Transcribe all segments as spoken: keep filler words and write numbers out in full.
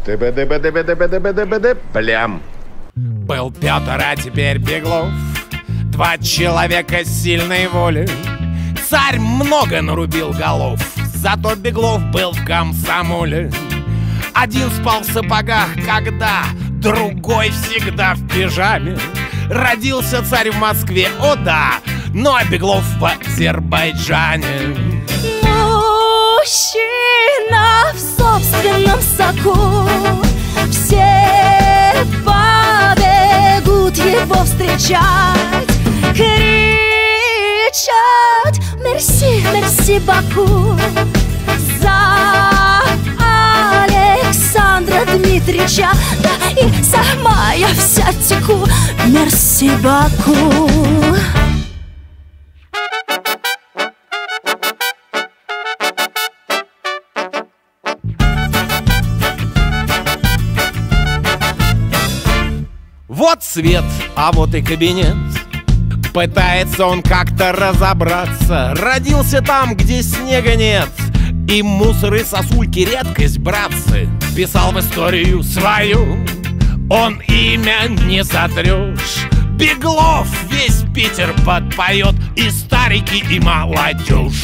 Плям. Был Петр, а теперь Беглов, два человека сильной воли. Царь много нарубил голов, зато Беглов был в комсомоле. Один спал в сапогах, когда другой всегда в пижаме. Родился царь в Москве, о да, но Беглов в Азербайджане. Мужчина в собственном соку, все побегут его встречать, кричат «Мерси, мерси, Баку» за Александра Дмитрича. Да и сама я вся теку «Мерси, Баку». Вот свет, а вот и кабинет. Пытается он как-то разобраться. Родился там, где снега нет, и мусор и сосульки редкость, братцы. Писал в историю свою, он имя не сотрешь. Беглов весь Питер подпоет, и старики, и молодежь.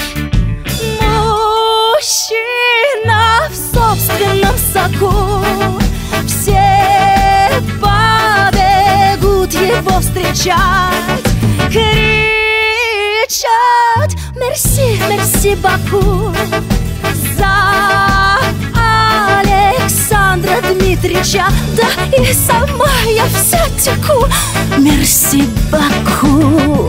Мужчина в собственном соку, все побегут его встречать, кричат «Мерси, мерси, Баку» за Александра Дмитрича. Да и сама я вся теку «Мерси, Баку».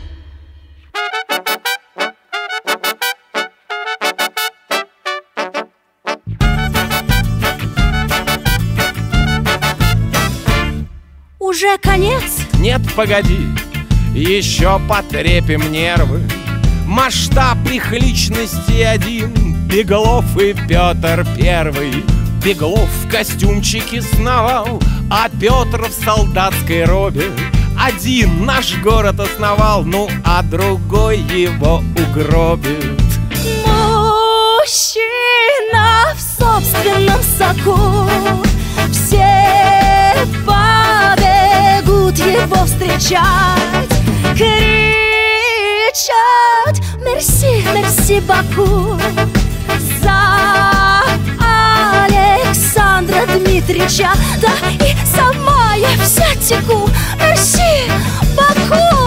Уже конец? Нет, погоди, еще потрепим нервы. Масштаб их личности один, Беглов и Петр Первый. Беглов в костюмчике сновал, а Петр в солдатской робе. Один наш город основал, ну а другой его угробит. Мужчина в собственном соку, все побегут его встречать, кричат «Мерси, мерси, Баку» за Александра Дмитрича. Да и сама я вся теку «Мерси, Баку».